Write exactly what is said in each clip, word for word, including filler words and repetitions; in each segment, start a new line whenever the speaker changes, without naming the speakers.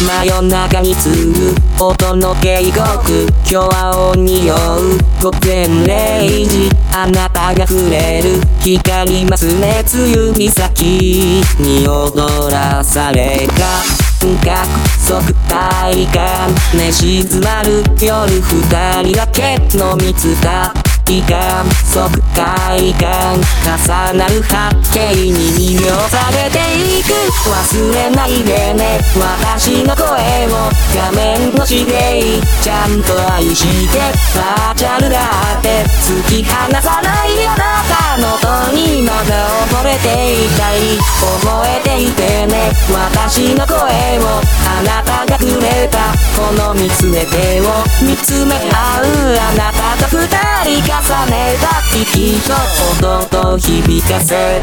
真夜中に次ぐ音の警告、今日は匂う午前れいじ、あなたが触れる光りますね、強指先に踊らされた約束体感、ね静まる夜二人だけの密か約束快感、重なる波形に魅了されていく。忘れないでね私の声を、画面越しでいいちゃんと愛して、バーチャルだって突き放さないあなたの音にまだ溺れていたい。覚えていてね私の声を、あなたがくれたこの見つめ手を見つめ合う、あなたと二人重ねた息と音と響かせ、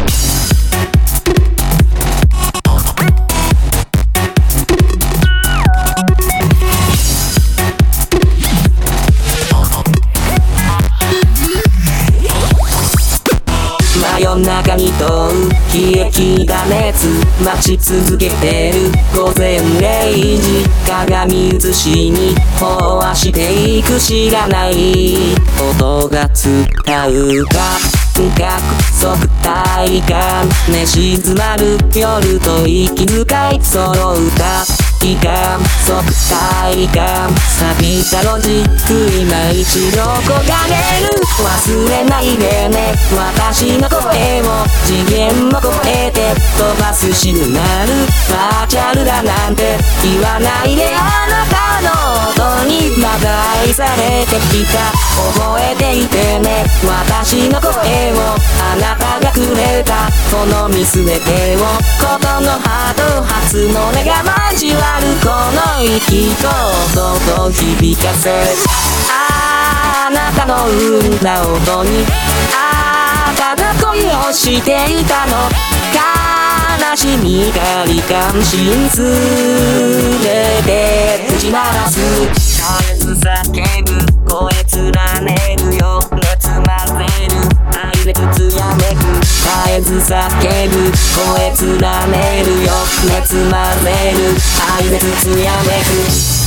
真夜中に問う冷え切った熱、待ち続けてる午前れいじ、鏡写しに飽和していく知らない音が使うか約束体感、ね静まる夜と息遣い揃うか約束体感、錆びたロジック今一度焦がれる。忘れないでね私の声を、次元も超えて飛ばすシグナル、バーチャルだなんて言わないで、あなたの音にまだ愛されてきた。覚えていてね私の声を、あなたがくれたこの見すべてを、ことの葉と初の音が交わるこの息と音と響かせ、あなたの生んだ音にあなたが恋をしていたの、悲しみがり関心すべて打ち鳴らす、絶えず叫ぶ声連ねるよ、熱混ぜる愛でつやめく、絶えず叫ぶ声連ねるよ、熱混ぜる愛でつやめく。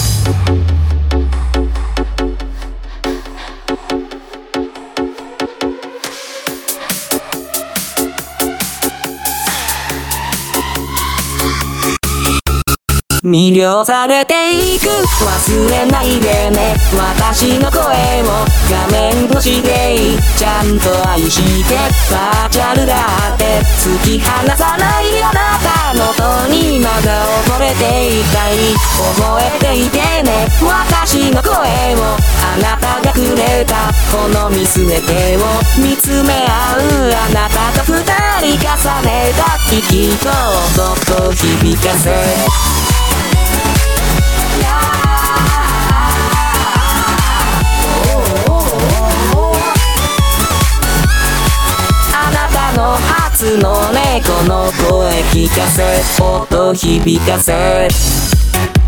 魅了されていく、忘れないでね私の声を、画面越しでいいちゃんと愛して、バーチャルだって突き放さないあなたの音にまだ溺れていたい。覚えていてね私の声を、あなたがくれたこの見すべてを見つめ合う、あなたと二人重ねた息と音と響かせ、あなたの初の猫の声聞かせ、音響かせ。